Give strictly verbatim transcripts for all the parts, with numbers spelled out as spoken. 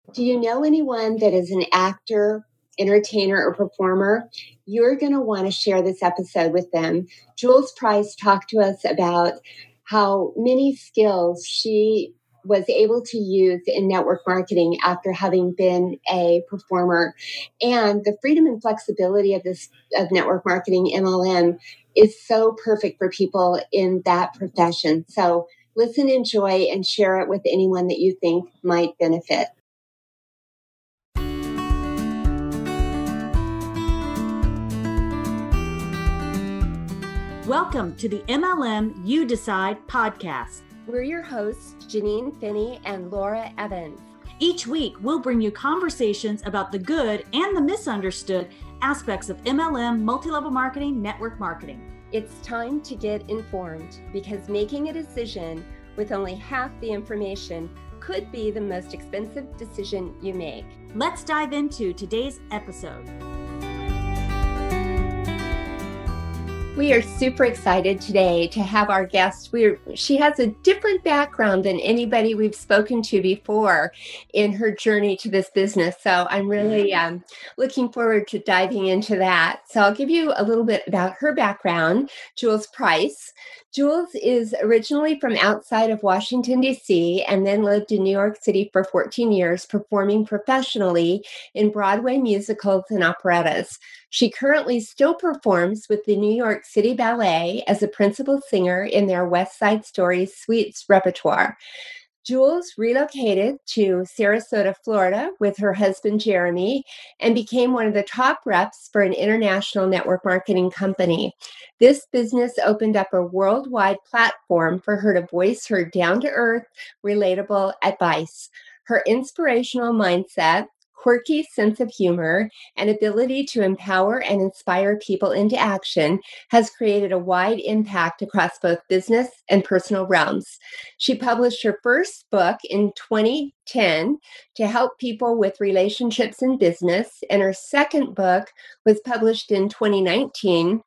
Do you know anyone that is an actor, entertainer, or performer? You're going to want to share this episode with them. Jules Price talked to us about how many skills she was able to use in network marketing after having been a performer, and the freedom and flexibility of this of network marketing M L M is so perfect for people in that profession. So listen, enjoy, and share it with anyone that you think might benefit. Welcome to the M L M You Decide podcast. We're your hosts, Janine Finney and Laura Evans. Each week, we'll bring you conversations about the good and the misunderstood aspects of M L M, multi-level marketing, network marketing. It's time to get informed because making a decision with only half the information could be the most expensive decision you make. Let's dive into today's episode. We are super excited today to have our guest. We're, she has a different background than anybody we've spoken to before in her journey to this business. So I'm really um, looking forward to diving into that. So I'll give you a little bit about her background. Jules Price. Jules is originally from outside of Washington, D C, and then lived in New York City for fourteen years, performing professionally in Broadway musicals and operettas. She currently still performs with the New York City Ballet as a principal singer in their West Side Story Suites repertoire. Jules relocated to Sarasota, Florida with her husband, Jeremy, and became one of the top reps for an international network marketing company. This business opened up a worldwide platform for her to voice her down-to-earth, relatable advice. Her inspirational mindset, quirky sense of humor, and ability to empower and inspire people into action has created a wide impact across both business and personal realms. She published her first book in twenty ten to help people with relationships in business, and her second book was published in twenty nineteen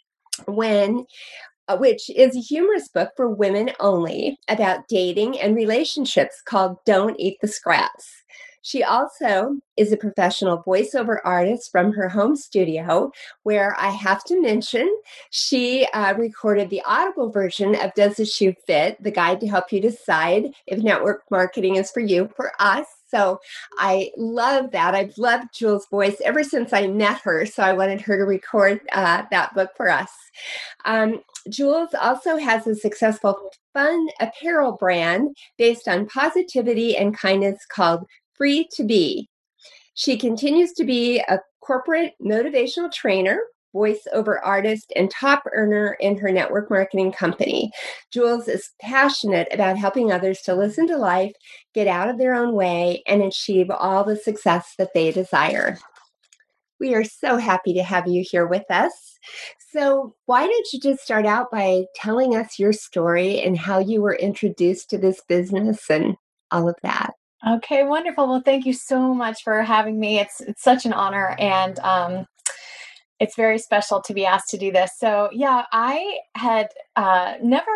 when uh, which is a humorous book for women only about dating and relationships called Don't Eat the Scraps. She also is a professional voiceover artist from her home studio, where I have to mention she uh, recorded the Audible version of Does the Shoe Fit? The guide to help you decide if network marketing is for you, for us. So I love that. I've loved Jules' voice ever since I met her, so I wanted her to record uh, that book for us. Um, Jules also has a successful fun apparel brand based on positivity and kindness called Free to Be. She continues to be a corporate motivational trainer, voiceover artist, and top earner in her network marketing company. Jules is passionate about helping others to listen to life, get out of their own way, and achieve all the success that they desire. We are so happy to have you here with us. So why don't you just start out by telling us your story and how you were introduced to this business and all of that? Okay, wonderful. Well, thank you so much for having me. It's it's such an honor, and um, it's very special to be asked to do this. So, yeah, I had uh, never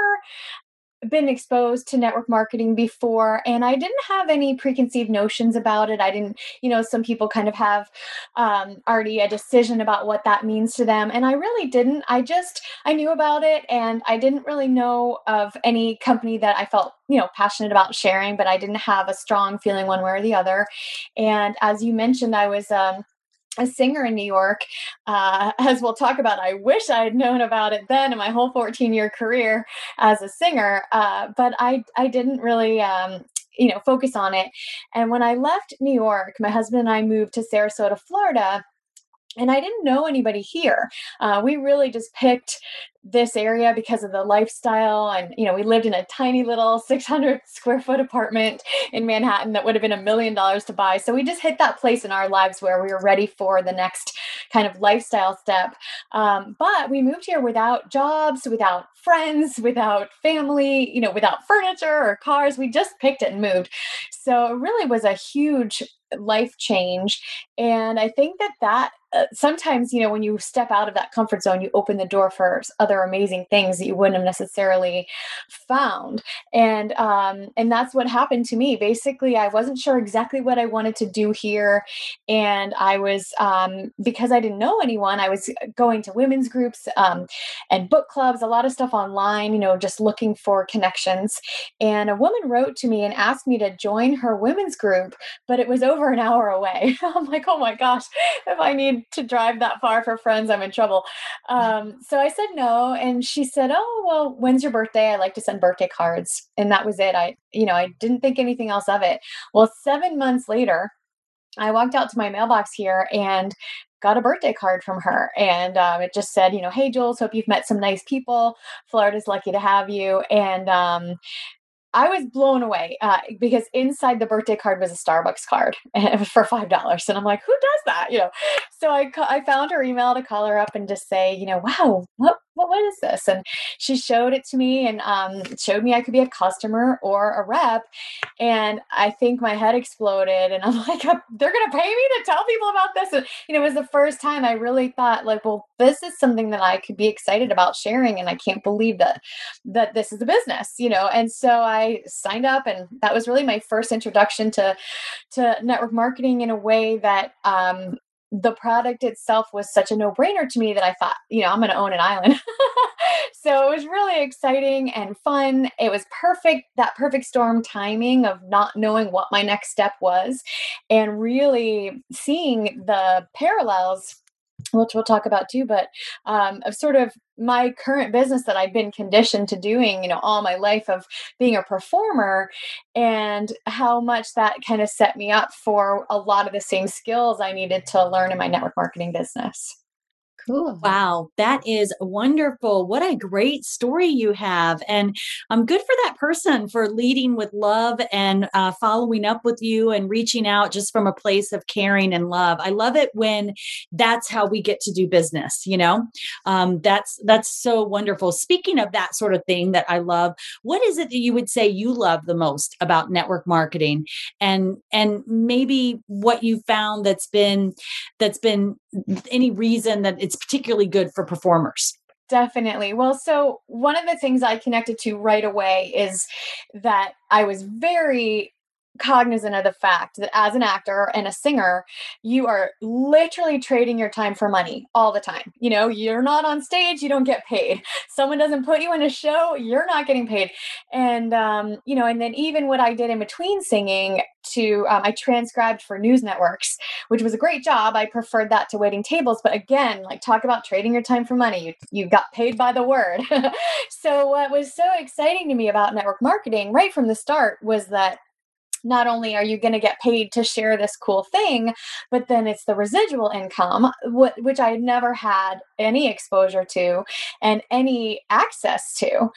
been exposed to network marketing before, and I didn't have any preconceived notions about it. I didn't, you know, some people kind of have um, already a decision about what that means to them, and I really didn't. I just, I knew about it, and I didn't really know of any company that I felt, you know, passionate about sharing, but I didn't have a strong feeling one way or the other. And as you mentioned, I was um, a singer in New York. Uh, as we'll talk about, I wish I had known about it then in my whole fourteen year career as a singer. Uh, but I, I didn't really, um, you know, focus on it. And when I left New York, my husband and I moved to Sarasota, Florida. And I didn't know anybody here. Uh, we really just picked this area because of the lifestyle. And, you know, we lived in a tiny little six hundred square foot apartment in Manhattan that would have been a million dollars to buy. So we just hit that place in our lives where we were ready for the next kind of lifestyle step. Um, but we moved here without jobs, without friends, without family, you know, without furniture or cars. We just picked it and moved. So it really was a huge life change. And I think that that uh, sometimes, you know, when you step out of that comfort zone, you open the door for other amazing things that you wouldn't have necessarily found. And, um, and that's what happened to me. Basically, I wasn't sure exactly what I wanted to do here. And I was, um, because I didn't know anyone, I was going to women's groups, um, and book clubs, a lot of stuff online, you know, just looking for connections. And a woman wrote to me and asked me to join her women's group, but it was over an hour away. I'm like, oh my gosh, if I need to drive that far for friends, I'm in trouble. Um, so I said no. And she said, oh, well, when's your birthday? I like to send birthday cards. And that was it. I, you know, I didn't think anything else of it. Well, seven months later, I walked out to my mailbox here and got a birthday card from her. And um, it just said, you know, hey, Jules, hope you've met some nice people. Florida's lucky to have you. And um, I was blown away uh, because inside the birthday card was a Starbucks card, and it was for five dollars. And I'm like, who does that? You know, so I ca- I found her email to call her up and just say, you know, wow, what what what is this? And she showed it to me and um, showed me I could be a customer or a rep. And I think my head exploded, and I'm like, they're gonna pay me to tell people about this. And you know, it was the first time I really thought, like, well, this is something that I could be excited about sharing, and I can't believe that that this is a business, you know. And so I signed up, and that was really my first introduction to to network marketing in a way that um the product itself was such a no-brainer to me that I thought, you know, I'm going to own an island. So it was really exciting and fun. It was perfect, that perfect storm timing of not knowing what my next step was and really seeing the parallels, which we'll talk about too, but um, of sort of my current business that I've been conditioned to doing, you know, all my life of being a performer, and how much that kind of set me up for a lot of the same skills I needed to learn in my network marketing business. Cool. Wow, that is wonderful. What a great story you have. And I'm um, good for that person for leading with love and uh, following up with you and reaching out just from a place of caring and love. I love it when that's how we get to do business, you know? Um, that's that's so wonderful. Speaking of that sort of thing that I love, what is it that you would say you love the most about network marketing? And and maybe what you found that's been that's been any reason that it's particularly good for performers? Definitely. Well, so one of the things I connected to right away is that I was very cognizant of the fact that as an actor and a singer, you are literally trading your time for money all the time. You know, you're not on stage, you don't get paid. Someone doesn't put you in a show, you're not getting paid. And, um, you know, and then even what I did in between singing to, um, I transcribed for news networks, which was a great job. I preferred that to waiting tables. But again, like talk about trading your time for money. You, you got paid by the word. So what was so exciting to me about network marketing right from the start was that not only are you going to get paid to share this cool thing, but then it's the residual income, wh- which I had never had any exposure to and any access to.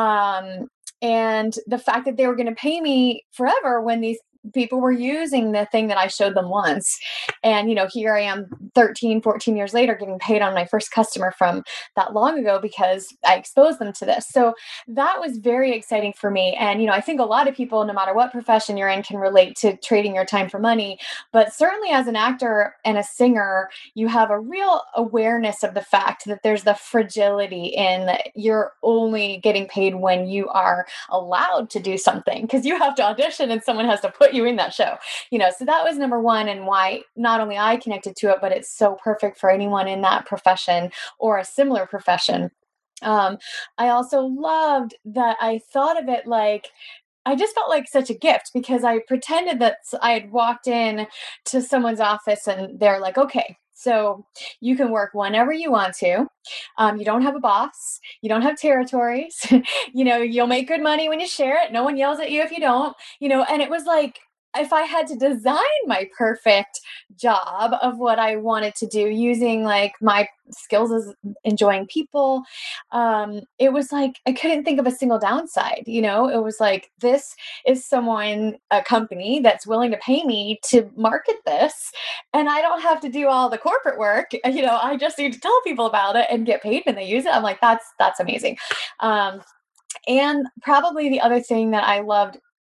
Um, and the fact that they were going to pay me forever when these people were using the thing that I showed them once. And, you know, here I am thirteen, fourteen years later, getting paid on my first customer from that long ago because I exposed them to this. So that was very exciting for me. And, you know, I think a lot of people, no matter what profession you're in, can relate to trading your time for money. But certainly as an actor and a singer, you have a real awareness of the fact that there's the fragility in that you're only getting paid when you are allowed to do something because you have to audition and someone has to put you in that show, you know. So that was number one, and why not only I connected to it, but it's so perfect for anyone in that profession or a similar profession. Um, I also loved that I thought of it like I just felt like such a gift because I pretended that I had walked in to someone's office and they're like, okay, so you can work whenever you want to. Um, you don't have a boss. You don't have territories. You know, you'll make good money when you share it. No one yells at you if you don't, you know, and it was like, if I had to design my perfect job of what I wanted to do using like my skills as enjoying people, um, it was like I couldn't think of a single downside. You know, it was like this is someone, a company that's willing to pay me to market this, and I don't have to do all the corporate work. You know, I just need to tell people about it and get paid when they use it. I'm like, that's that's amazing. Um, and probably the other thing that I loved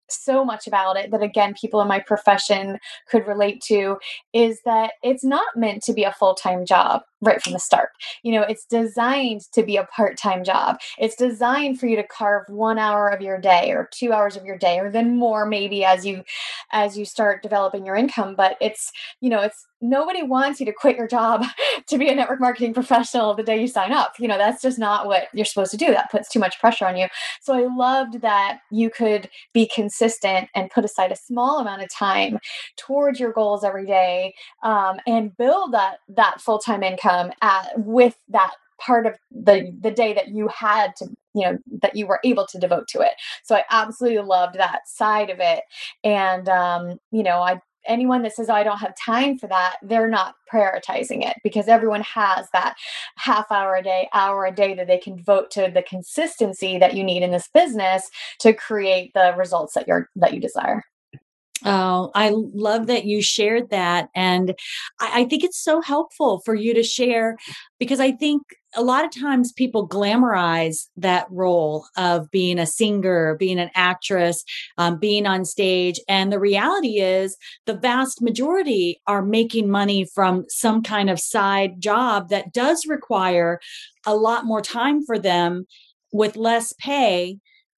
so much about it that, again, people in my profession could relate to, is that it's not meant to be a full-time job right from the start. You know, it's designed to be a part-time job. It's designed for you to carve one hour of your day or two hours of your day, or then more maybe as you as you start developing your income. But it's, you know, it's nobody wants you to quit your job to be a network marketing professional the day you sign up. You know, that's just not what you're supposed to do. That puts too much pressure on you. So I loved that you could be consistent and put aside a small amount of time towards your goals every day, um, and build that that full-time income at, with that part of the the day that you had to, you know, that you were able to devote to it. So I absolutely loved that side of it. And, um, you know, I, anyone that says, oh, I don't have time for that, they're not prioritizing it, because everyone has that half hour a day, hour a day that they can devote to the consistency that you need in this business to create the results that you're, that you desire. Oh, I love that you shared that. And I, I think it's so helpful for you to share, because I think a lot of times people glamorize that role of being a singer, being an actress, um, being on stage. And the reality is the vast majority are making money from some kind of side job that does require a lot more time for them with less pay.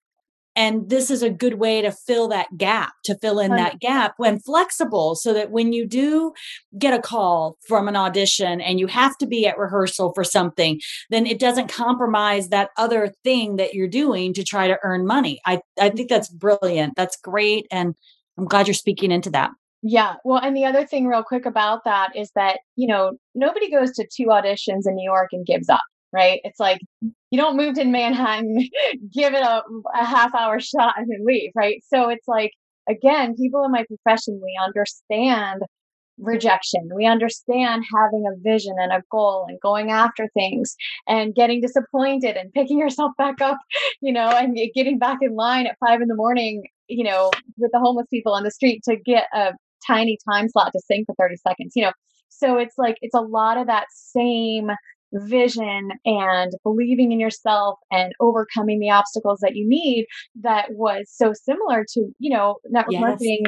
And this is a good way to fill that gap, to fill in that gap when flexible, so that when you do get a call from an audition and you have to be at rehearsal for something, then it doesn't compromise that other thing that you're doing to try to earn money. I, I think that's brilliant. That's great. And I'm glad you're speaking into that. Yeah. Well, and the other thing real quick about that is that, you know, nobody goes to two auditions in New York and gives up, right? It's like, you don't move to Manhattan, give it a, a half hour shot and then leave, right? So it's like, again, people in my profession, we understand rejection. We understand having a vision and a goal and going after things and getting disappointed and picking yourself back up, you know, and getting back in line at five in the morning, you know, with the homeless people on the street to get a tiny time slot to sing for thirty seconds, you know. So it's like, it's a lot of that same vision and believing in yourself and overcoming the obstacles that you need that was so similar to, you know, network Yes. marketing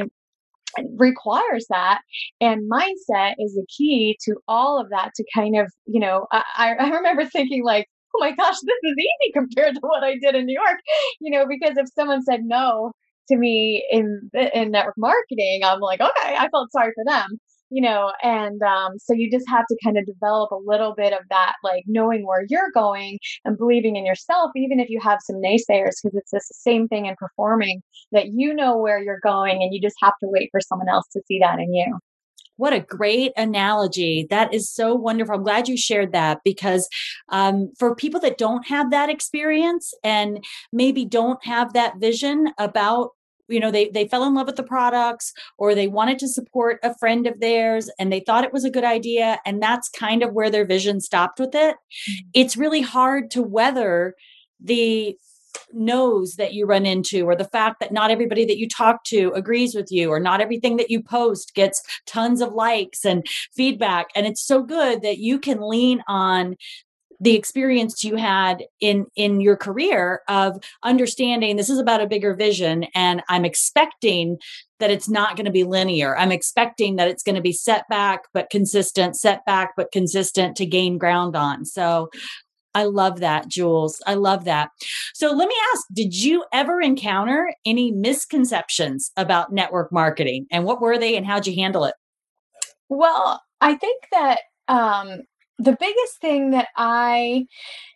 requires that. And mindset is the key to all of that, to kind of, you know, I, I remember thinking like, oh my gosh, this is easy compared to what I did in New York, you know, because if someone said no to me in in network marketing, I'm like, okay, I felt sorry for them, you know. And um, so you just have to kind of develop a little bit of that, like knowing where you're going and believing in yourself, even if you have some naysayers, because it's the same thing in performing, that you know where you're going and you just have to wait for someone else to see that in you. What a great analogy. That is so wonderful. I'm glad you shared that, because um, for people that don't have that experience and maybe don't have that vision about, you know, they, they fell in love with the products, or they wanted to support a friend of theirs and they thought it was a good idea, and that's kind of where their vision stopped with it. Mm-hmm. It's really hard to weather the no's that you run into, or the fact that not everybody that you talk to agrees with you, or not everything that you post gets tons of likes and feedback. And it's so good that you can lean on the experience you had in in your career of understanding this is about a bigger vision, and I'm expecting that it's not going to be linear. I'm expecting that it's going to be setback but consistent, setback but consistent, to gain ground on. So I love that, Jules. I love that. So let me ask, did you ever encounter any misconceptions about network marketing, and what were they and how'd you handle it? Well, I think that um, the biggest thing that I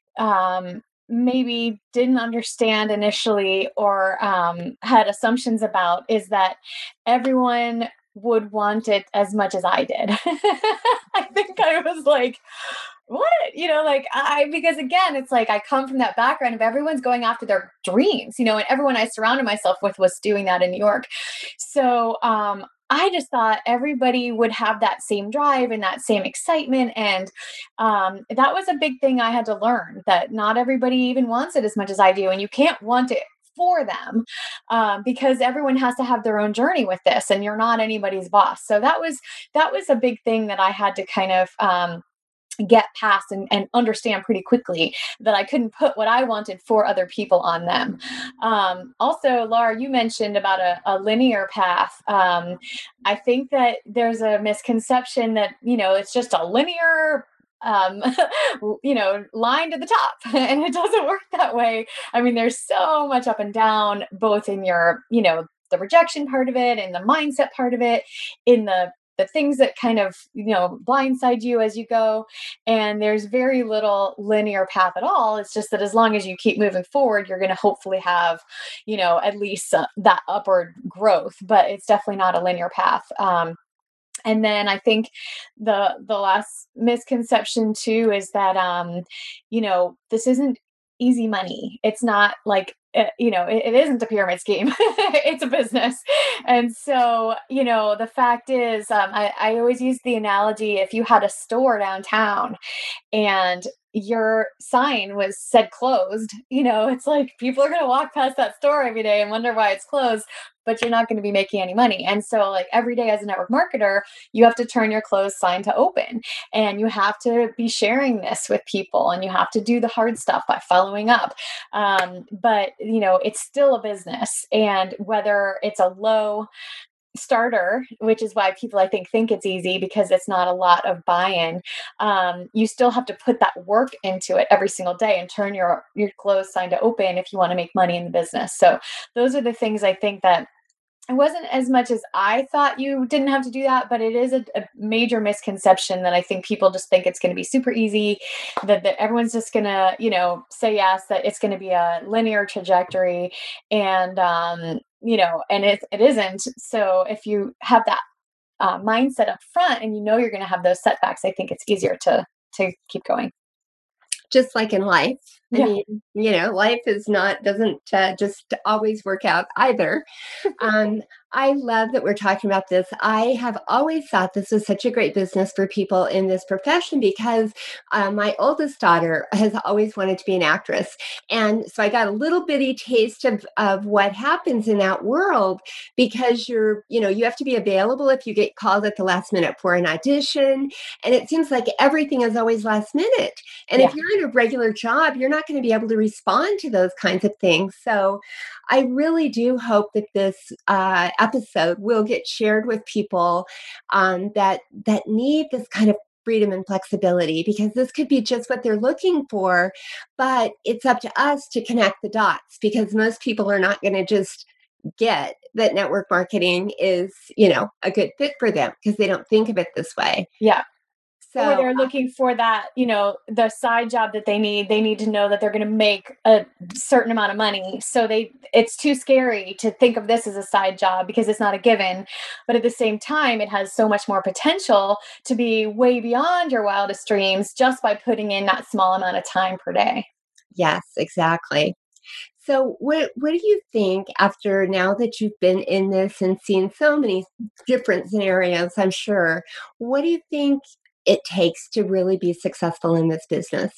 um, maybe didn't understand initially, or um, had assumptions about, is that everyone would want it as much as I did. I think I was like, what, you know, like I, because again, it's like, I come from that background of everyone's going after their dreams, you know, and everyone I surrounded myself with was doing that in New York. So, um, I just thought everybody would have that same drive and that same excitement. And um, that was a big thing I had to learn, that not everybody even wants it as much as I do. And you can't want it for them, um, because everyone has to have their own journey with this, and you're not anybody's boss. So that was, that was a big thing that I had to kind of, um, get past and, and understand pretty quickly that I couldn't put what I wanted for other people on them. Um, also, Laura, you mentioned about a, a linear path. Um, I think that there's a misconception that, you know, it's just a linear um you know line to the top, and it doesn't work that way. I mean, there's so much up and down, both in your, you know the rejection part of it, and the mindset part of it, in the the things that kind of, you know, blindside you as you go. And there's very little linear path at all. It's just that as long as you keep moving forward, you're going to hopefully have, you know, at least uh, that upward growth, but it's definitely not a linear path. Um, and then I think the the last misconception too is that um, you know, this isn't easy money. It's not like uh, you know, it, it isn't a pyramid scheme. It's a business. And so, you know, the fact is, um, I, I always use the analogy, if you had a store downtown and your sign was said closed, you know, it's like people are going to walk past that store every day and wonder why it's closed, but you're not going to be making any money. And so, like, every day as a network marketer, you have to turn your closed sign to open, and you have to be sharing this with people, and you have to do the hard stuff by following up. Um, but, you know, it's still a business. And whether it's a low starter, which is why people, I think, think it's easy, because it's not a lot of buy-in. Um, you still have to put that work into it every single day and turn your your closed sign to open if you want to make money in the business. So those are the things I think that it wasn't as much as I thought you didn't have to do that, but it is a, a major misconception that I think people just think it's going to be super easy, that, that everyone's just going to, you know, say yes, that it's going to be a linear trajectory. And, um, you know, and it, it isn't. So if you have that uh, mindset up front and you know you're going to have those setbacks, I think it's easier to, to keep going. Just like in life. I Yeah. mean, you know, life is not, doesn't uh, just always work out either. um, I love that we're talking about this. I have always thought this was such a great business for people in this profession, because uh, my oldest daughter has always wanted to be an actress. And so I got a little bitty taste of, of what happens in that world, because you're, you know, you have to be available if you get called at the last minute for an audition. And it seems like everything is always last minute. And Yeah. if you're in a regular job, you're not going to be able to respond to those kinds of things. So I really do hope that this uh, episode will get shared with people um, that that need this kind of freedom and flexibility, because this could be just what they're looking for. But it's up to us to connect the dots, because most people are not going to just get that network marketing is, you know, a good fit for them, because they don't think of it this way. Yeah. So or they're looking for that, you know, the side job that they need. They need to know that they're going to make a certain amount of money. So they, it's too scary to think of this as a side job because it's not a given. But at the same time, it has so much more potential to be way beyond your wildest dreams just by putting in that small amount of time per day. Yes, exactly. So what what do you think, after, now that you've been in this and seen so many different scenarios, I'm sure, what do you think it takes to really be successful in this business?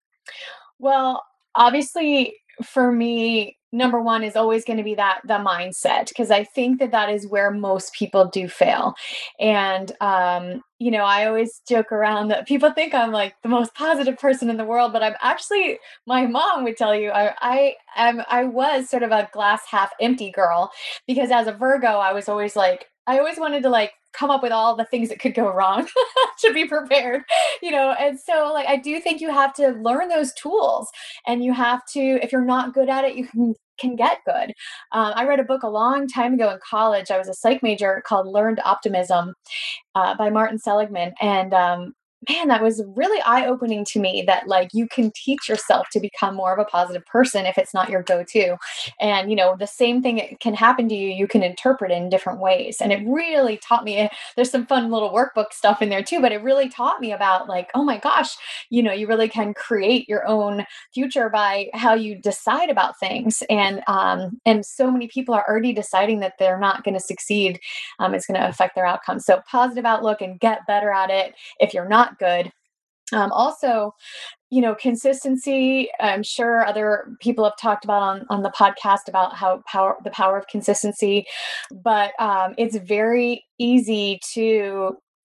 Well, obviously, for me, number one is always going to be that the mindset, because I think that that is where most people do fail. And um, you know, I always joke around that people think I'm like the most positive person in the world, but I'm actually, my mom would tell you, I I am I was sort of a glass half empty girl, because as a Virgo, I was always like, I always wanted to like come up with all the things that could go wrong to be prepared, you know? And so like, I do think you have to learn those tools, and you have to, if you're not good at it, you can, can get good. Um, I read a book a long time ago in college. I was a psych major, called Learned Optimism uh, by Martin Seligman. And um, man, that was really eye-opening to me, that like you can teach yourself to become more of a positive person if it's not your go-to. And, you know, the same thing can happen to you, you can interpret in different ways. And it really taught me, there's some fun little workbook stuff in there too, but it really taught me about like, oh my gosh, you know, you really can create your own future by how you decide about things. And, um, and so many people are already deciding that they're not going to succeed. Um, it's going to affect their outcomes. So positive outlook and get better at it if you're not good. Um, also, you know, consistency. I'm sure other people have talked about on, on the podcast about how power, the power of consistency, but um, it's very easy to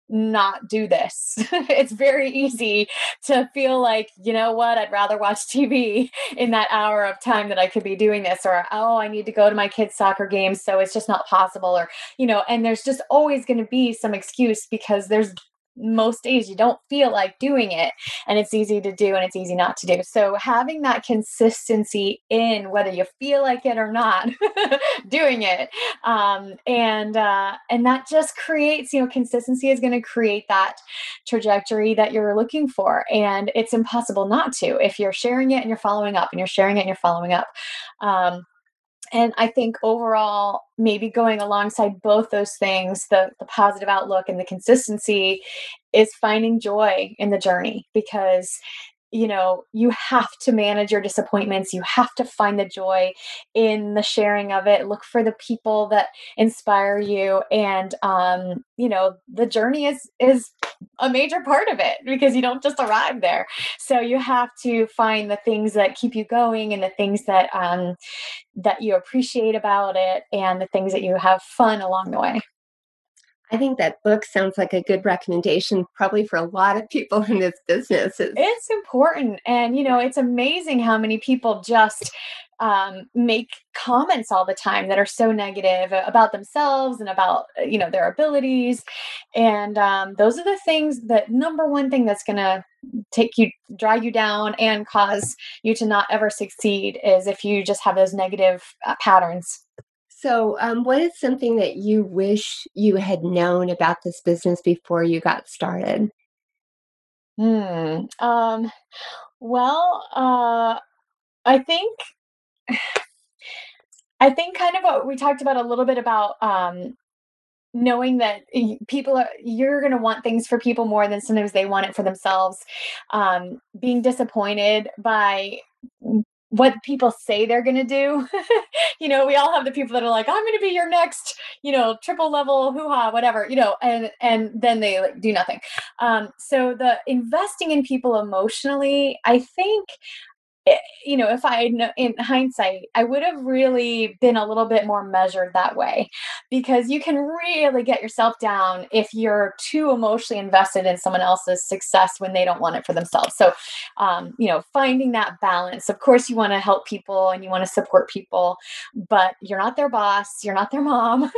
not do this. It's very easy to feel like, you know what, I'd rather watch T V in that hour of time that I could be doing this, or, oh, I need to go to my kids' soccer games, so it's just not possible, or, you know, and there's just always going to be some excuse because there's most days you don't feel like doing it, and it's easy to do and it's easy not to do. So having that consistency in whether you feel like it or not doing it, um, and uh, and that just creates, you know, consistency is going to create that trajectory that you're looking for, and it's impossible not to if you're sharing it and you're following up and you're sharing it and you're following up. um, and I think overall, maybe going alongside both those things, the the positive outlook and the consistency, is finding joy in the journey, because you know, you have to manage your disappointments. You have to find the joy in the sharing of it. Look for the people that inspire you. And um, you know, the journey is is a major part of it, because you don't just arrive there. So you have to find the things that keep you going, and the things that um that you appreciate about it, and the things that you have fun along the way. I think that book sounds like a good recommendation, probably for a lot of people in this business. It's, It's important. And, you know, it's amazing how many people just um, make comments all the time that are so negative about themselves and about, uh, you know, their abilities. And um, those are the things that number one thing that's going to take you, drag you down and cause you to not ever succeed, is if you just have those negative uh, patterns. so, um, what is something that you wish you had known about this business before you got started? Hmm. Um, well, uh, I think I think kind of what we talked about a little bit about, um, knowing that y- people are, you're going to want things for people more than sometimes they want it for themselves. Um, being disappointed by what people say they're going to do. You know, we all have the people that are like, I'm going to be your next, you know, triple level hoo-ha, whatever, you know, and and then they like do nothing. Um, so the investing in people emotionally, I think, eh, you know, if I had kno- in hindsight, I would have really been a little bit more measured that way, because you can really get yourself down if you're too emotionally invested in someone else's success when they don't want it for themselves. So, um, you know, finding that balance. Of course, you want to help people and you want to support people, but you're not their boss, you're not their mom,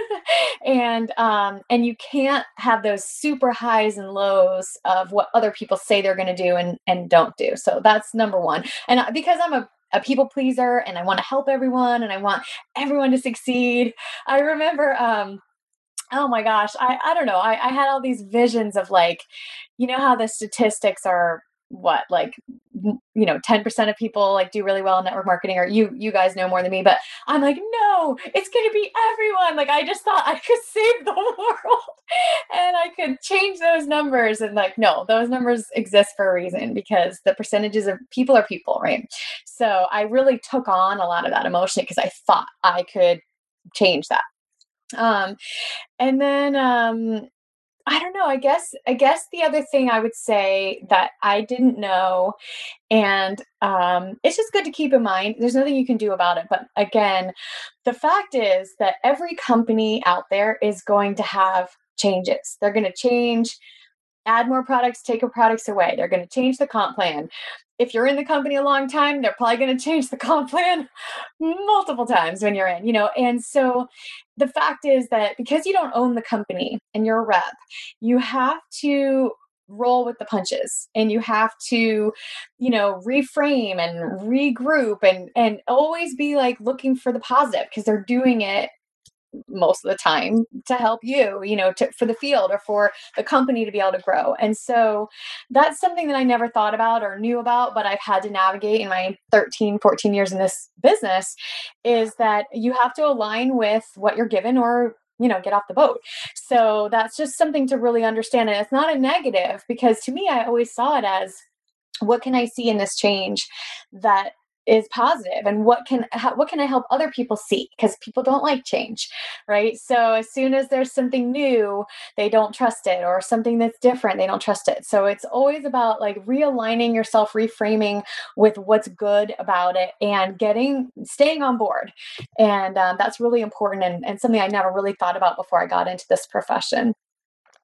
and um, and you can't have those super highs and lows of what other people say they're going to do and and don't do. So that's number one. And I- because I'm a a people pleaser and I want to help everyone and I want everyone to succeed. I remember, um, oh my gosh, I, I don't know. I, I had all these visions of, like, you know, how the statistics are, what, like, m- you know, ten percent of people like do really well in network marketing, or you, you guys know more than me, but I'm like, no, it's going to be everyone. Like, I just thought I could save the world and I could change those numbers. And like, no, those numbers exist for a reason, because the percentages of people are people, right? So I really took on a lot of that emotionally because I thought I could change that. Um, and then um, I don't know, I guess I guess the other thing I would say that I didn't know, and um, it's just good to keep in mind, there's nothing you can do about it. But again, the fact is that every company out there is going to have changes. They're going to change, add more products, take your products away. They're going to change the comp plan. If you're in the company a long time, they're probably going to change the comp plan multiple times when you're in, you know. And so the fact is that because you don't own the company and you're a rep, you have to roll with the punches, and you have to, you know, reframe and regroup, and and always be like looking for the positive, because they're doing it most of the time to help you, you know, to, for the field or for the company to be able to grow. And so that's something that I never thought about or knew about, but I've had to navigate in my thirteen, fourteen years in this business, is that you have to align with what you're given, or you know, get off the boat. So that's just something to really understand. And it's not a negative, because to me, I always saw it as, what can I see in this change that is positive, and what can how, what can I help other people see, because people don't like change, right? So as soon as there's something new, they don't trust it, or something that's different, they don't trust it. So it's always about like realigning yourself, reframing with what's good about it, and getting staying on board. And um, that's really important, and, and something I never really thought about before I got into this profession.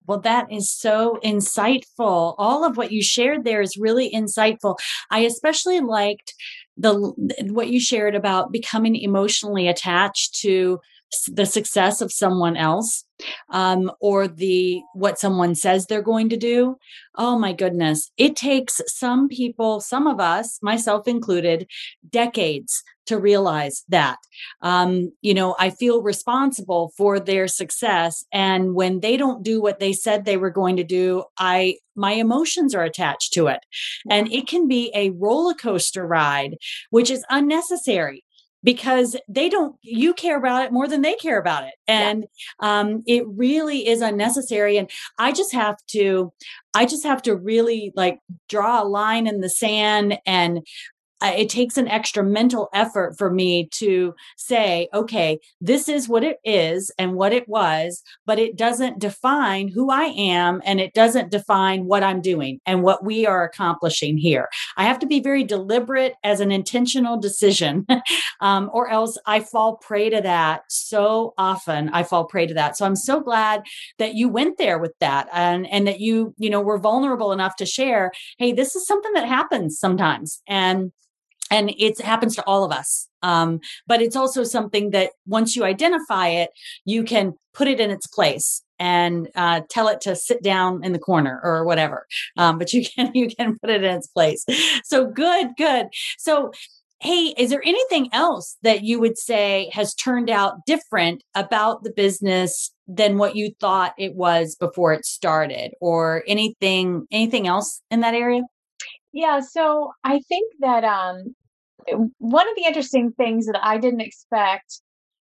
Well, that is so insightful. All of what you shared there is really insightful. I especially liked the what you shared about becoming emotionally attached to s- the success of someone else, um, or the what someone says they're going to do. Oh my goodness. It takes some people, some of us, myself included, decades to realize that. Um, you know, I feel responsible for their success. And when they don't do what they said they were going to do, I my emotions are attached to it. And it can be a roller coaster ride, which is unnecessary because they don't you care about it more than they care about it. Yeah. And um, it really is unnecessary. And I just have to I just have to really like draw a line in the sand, and uh, it takes an extra mental effort for me to say, okay, this is what it is and what it was, but it doesn't define who I am, and it doesn't define what I'm doing and what we are accomplishing here. I have to be very deliberate as an intentional decision, um, or else I fall prey to that so often. I fall prey to that. So I'm so glad that you went there with that, and and that you you know were vulnerable enough to share, hey, this is something that happens sometimes. And and it happens to all of us. Um, but it's also something that once you identify it, you can put it in its place and uh, tell it to sit down in the corner or whatever. Um, but you can you can put it in its place. So good, good. So hey, is there anything else that you would say has turned out different about the business than what you thought it was before it started, or anything anything else in that area? Yeah, so I think that um, one of the interesting things that I didn't expect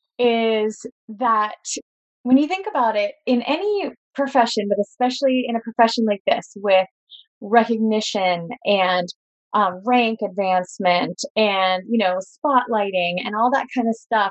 is that when you think about it, in any profession, but especially in a profession like this with recognition and um, rank advancement and, you know, spotlighting and all that kind of stuff,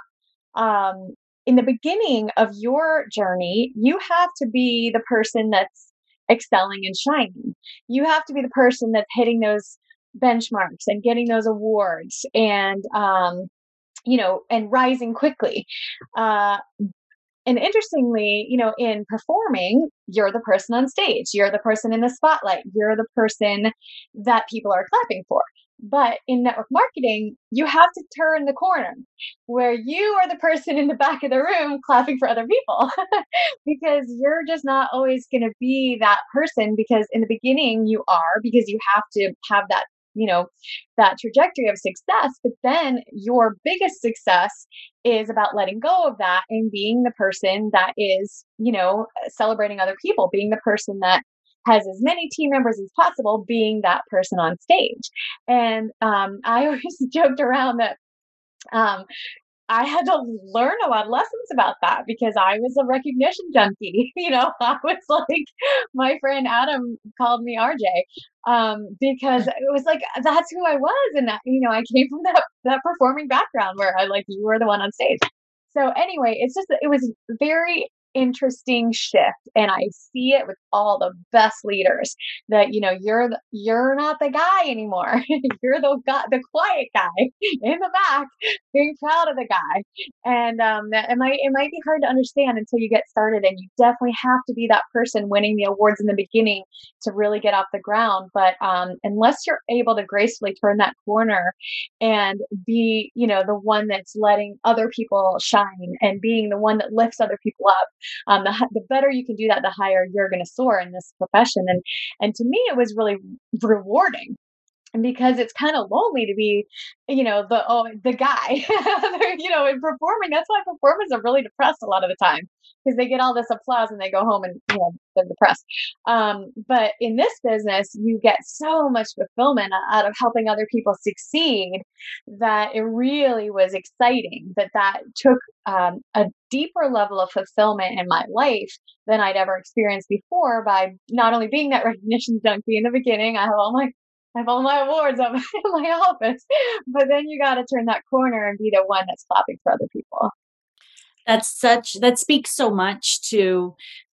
um, in the beginning of your journey, you have to be the person that's excelling and shining. You have to be the person that's hitting those benchmarks and getting those awards and, um, you know, and rising quickly. Uh, and interestingly, you know, in performing, you're the person on stage, you're the person in the spotlight, you're the person that people are clapping for. But in network marketing, you have to turn the corner where you are the person in the back of the room clapping for other people because you're just not always going to be that person, because in the beginning you are, because you have to have that, you know, that trajectory of success. But then your biggest success is about letting go of that and being the person that is, you know, celebrating other people, being the person that has as many team members as possible, being that person on stage. And um, I always joked around that um, I had to learn a lot of lessons about that because I was a recognition junkie. You know, I was like, my friend Adam called me R J, um, because it was like that's who I was, and that, you know, I came from that that performing background where I like you were the one on stage. So anyway, it's just that it was very interesting shift, and I see it with all the best leaders that, you know, you're the, you're not the guy anymore. You're the guy, the quiet guy in the back, being proud of the guy. And um, that it might it might be hard to understand until you get started, and you definitely have to be that person winning the awards in the beginning to really get off the ground. But um, unless you're able to gracefully turn that corner and be, you know, the one that's letting other people shine and being the one that lifts other people up, um, the the better you can do that, the higher you're going to soar in this profession. And and to me, it was really rewarding, and because it's kind of lonely to be, you know, the oh the guy, you know, in performing. That's why performers are really depressed a lot of the time, because they get all this applause and they go home and, you know, they're depressed. Um, but in this business, you get so much fulfillment out of helping other people succeed that it really was exciting. That that took um, a deeper level of fulfillment in my life than I'd ever experienced before, by not only being that recognition junkie in the beginning. I have all my I have all my awards up in my office. But then you got to turn that corner and be the one that's clapping for other people. That's such that speaks so much to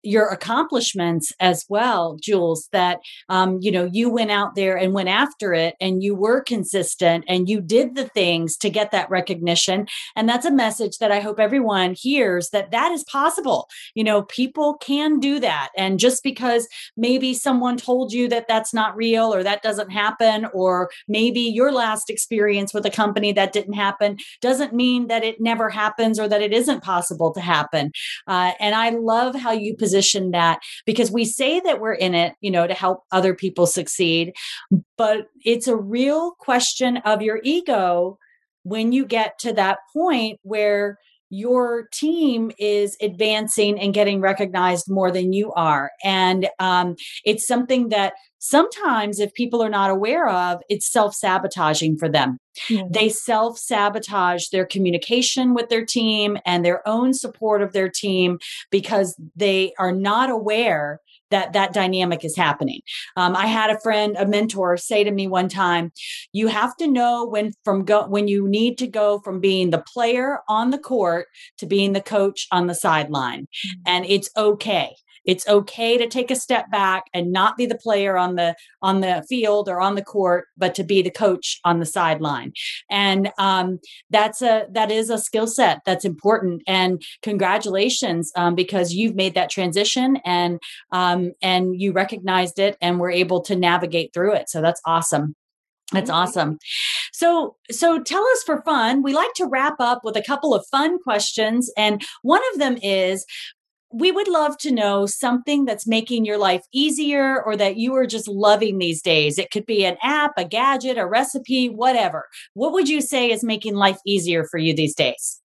your accomplishments as well, Jules, that, um, you know, you went out there and went after it and you were consistent and you did the things to get that recognition. And that's a message that I hope everyone hears, that that is possible. You know, people can do that. And just because maybe someone told you that that's not real or that doesn't happen, or maybe your last experience with a company that didn't happen, doesn't mean that it never happens or that it isn't possible to happen. Uh, and I love how you position that, because we say that we're in it, you know, to help other people succeed, but it's a real question of your ego when you get to that point where your team is advancing and getting recognized more than you are. And um, it's something that sometimes, if people are not aware of, it's self-sabotaging for them. Mm. They self-sabotage their communication with their team and their own support of their team because they are not aware that that dynamic is happening. Um, I had a friend, a mentor, say to me one time, you have to know when from go when you need to go from being the player on the court to being the coach on the sideline. Mm-hmm. And it's okay. It's okay to take a step back and not be the player on the on the field or on the court, but to be the coach on the sideline. And um, that's a that is a skill set that's important. And congratulations, um, because you've made that transition and um, and you recognized it and were able to navigate through it. So that's awesome. That's awesome. So, so tell us, for fun, we like to wrap up with a couple of fun questions. And one of them is, we would love to know something that's making your life easier or that you are just loving these days. It could be an app, a gadget, a recipe, whatever. What would you say is making life easier for you these days?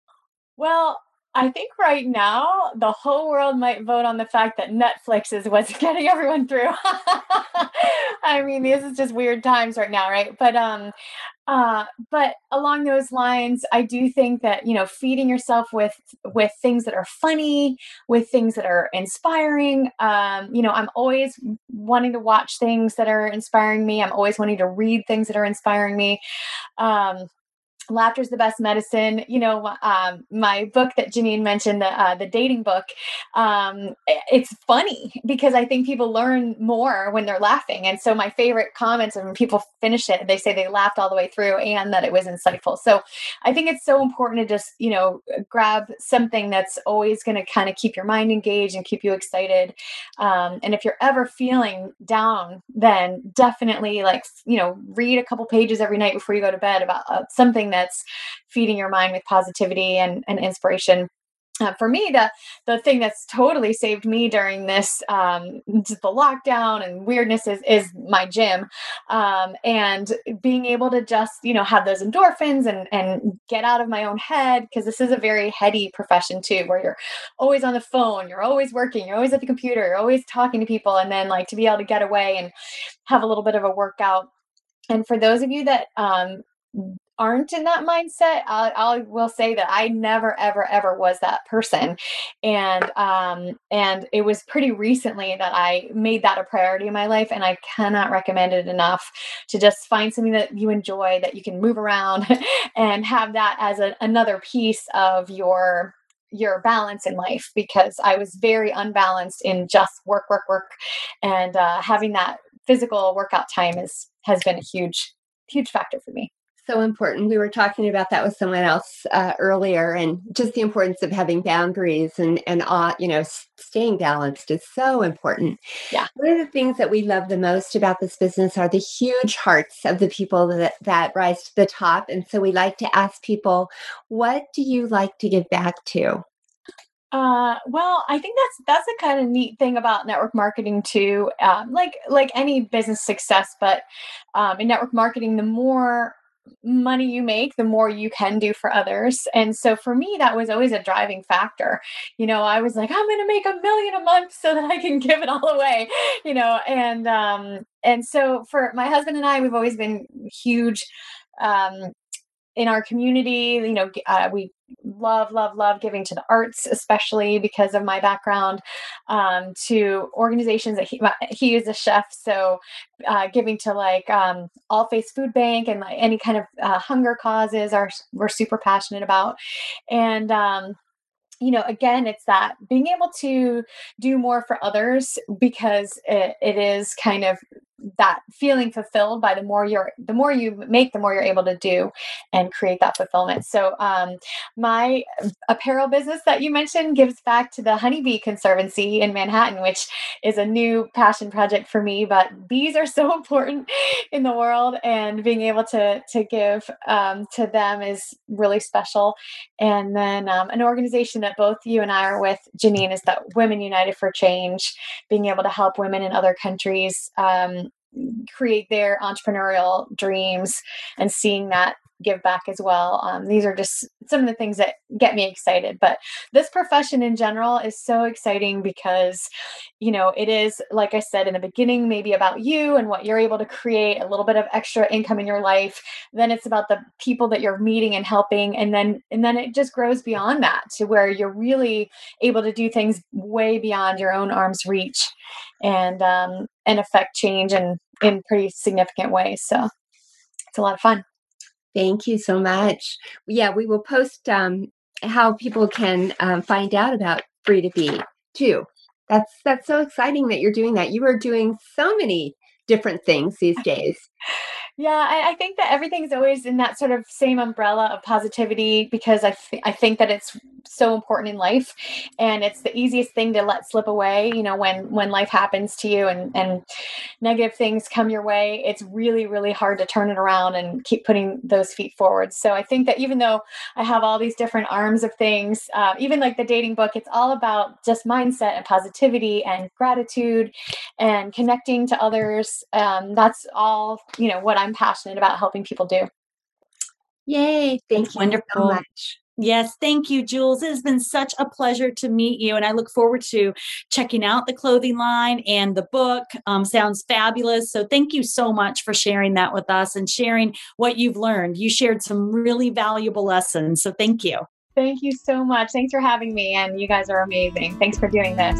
Well, I think right now the whole world might vote on the fact that Netflix is what's getting everyone through. I mean, this is just weird times right now, right? But um, uh, but along those lines, I do think that, you know, feeding yourself with with things that are funny, with things that are inspiring. Um, you know, I'm always wanting to watch things that are inspiring me. I'm always wanting to read things that are inspiring me. Um, Laughter is the best medicine. You know, um, my book that Janine mentioned, the uh, the dating book, um, it's funny because I think people learn more when they're laughing. And so my favorite comments when people finish it, they say they laughed all the way through and that it was insightful. So I think it's so important to just, you know, grab something that's always going to kind of keep your mind engaged and keep you excited. Um, and if you're ever feeling down, then definitely, like, you know, read a couple pages every night before you go to bed about uh, something that that's feeding your mind with positivity and, and inspiration. Uh, for me, the the thing that's totally saved me during this, um, the lockdown and weirdness is is my gym, um, and being able to just, you know, have those endorphins and and get out of my own head, because this is a very heady profession too, where you're always on the phone, you're always working, you're always at the computer, you're always talking to people, and then like to be able to get away and have a little bit of a workout. And for those of you that um, aren't in that mindset, I, I will say that I never, ever, ever was that person. And, um, and it was pretty recently that I made that a priority in my life. And I cannot recommend it enough to just find something that you enjoy, that you can move around and have that as a, another piece of your your balance in life, because I was very unbalanced in just work, work, work. And uh, having that physical workout time is has been a huge, huge factor for me. So important. We were talking about that with someone else uh, earlier, and just the importance of having boundaries and, and uh, you know, staying balanced is so important. Yeah. One of the things that we love the most about this business are the huge hearts of the people that, that rise to the top. And so we like to ask people, what do you like to give back to? Uh, well, I think that's that's the kind of neat thing about network marketing too. Um, like like any business success, but um, in network marketing, the more money you make, the more you can do for others. And so for me, that was always a driving factor. You know, I was like, I'm going to make a million a month so that I can give it all away, you know, and, um, and so for my husband and I, we've always been huge, um, in our community. You know, uh, we love, love, love giving to the arts, especially because of my background, um, to organizations that he, he is a chef. So uh, giving to like um, All Faith Food Bank and like any kind of uh, hunger causes are we're super passionate about. And, um, you know, again, it's that being able to do more for others, because it, it is kind of that feeling fulfilled by the more you're, the more you make, the more you're able to do and create that fulfillment. So, um, my apparel business that you mentioned gives back to the Honeybee Conservancy in Manhattan, which is a new passion project for me, but bees are so important in the world, and being able to, to give, um, to them is really special. And then, um, an organization that both you and I are with, Janine, is that Women United for Change, being able to help women in other countries, um, create their entrepreneurial dreams, and seeing that give back as well. Um, these are just some of the things that get me excited. But this profession in general is so exciting because, you know, it is, like I said in the beginning, maybe about you and what you're able to create, a little bit of extra income in your life. Then it's about the people that you're meeting and helping. And then, and then it just grows beyond that to where you're really able to do things way beyond your own arm's reach, and, um, and affect change in, in pretty significant ways. So it's a lot of fun. Thank you so much. Yeah, we will post um, how people can um, find out about Free to Be too. That's that's so exciting that you're doing that. You are doing so many different things these days. Yeah, I, I think that everything's always in that sort of same umbrella of positivity, because I, th- I think that it's so important in life, and it's the easiest thing to let slip away. You know, when, when life happens to you and, and negative things come your way, it's really, really hard to turn it around and keep putting those feet forward. So I think that even though I have all these different arms of things, uh, even like the dating book, it's all about just mindset and positivity and gratitude and connecting to others. Um, that's all, you know, what I'm passionate about helping people do. Yay. Thank That's you wonderful. so much. Yes, thank you, Jules. It has been such a pleasure to meet you, and I look forward to checking out the clothing line and the book. Um, sounds fabulous. So thank you so much for sharing that with us and sharing what you've learned. You shared some really valuable lessons. So thank you. Thank you so much. Thanks for having me. And you guys are amazing. Thanks for doing this.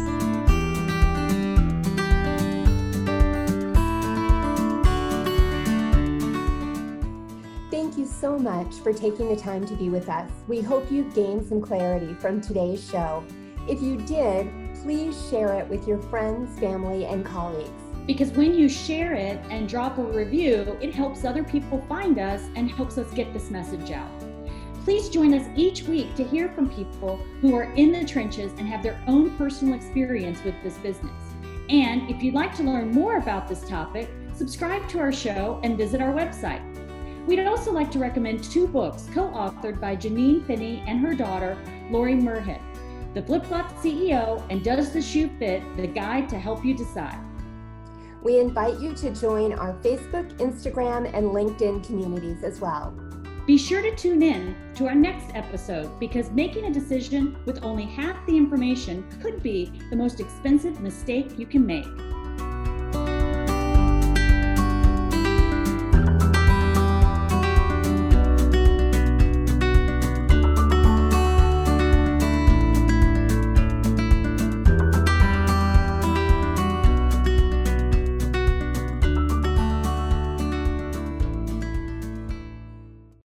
Thank you so much for taking the time to be with us. We hope you gained some clarity from today's show. If you did, please share it with your friends, family, and colleagues. Because when you share it and drop a review, it helps other people find us and helps us get this message out. Please join us each week to hear from people who are in the trenches and have their own personal experience with this business. And if you'd like to learn more about this topic, subscribe to our show and visit our website. We'd also like to recommend two books co-authored by Janine Finney and her daughter, Lori Murhead, The Flip-Flop C E O and Does the Shoe Fit? The Guide to Help You Decide. We invite you to join our Facebook, Instagram, and LinkedIn communities as well. Be sure to tune in to our next episode, because making a decision with only half the information could be the most expensive mistake you can make.